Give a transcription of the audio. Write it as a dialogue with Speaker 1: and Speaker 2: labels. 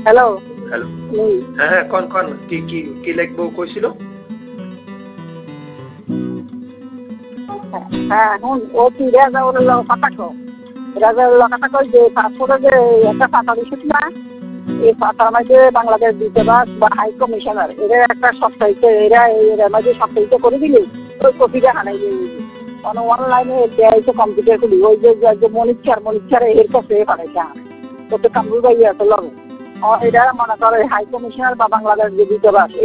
Speaker 1: Hello.
Speaker 2: Hello. হ্যাঁ হ্যাঁ, কন কন কি কি কি লিখবো কইছিল?
Speaker 1: হ্যাঁ শুন, ও কি রেজাউল কথা কো, রেজাউল কথা কই যে পাসপোর্টের যে একটা পাতা দিছিস না, এই পাতার মধ্যে বাংলাদেশ দূতাবাস বা হাই কমিশনার এদের একটা সপ্তাহিত এর মাঝে সপ্তাহিত করে দিলি ওই কপিটা হানাই দিয়ে দিবি। অনলাইনে দেয়াইছে কম্পিউটার খুলি ওই যে মনিচ্ছার এর কাছে পাঠাইছে তো কামরুল ভাই আছে লগে এটা মনে করে হাই কমিশনার বা বাংলাদেশ যে দূতাবাস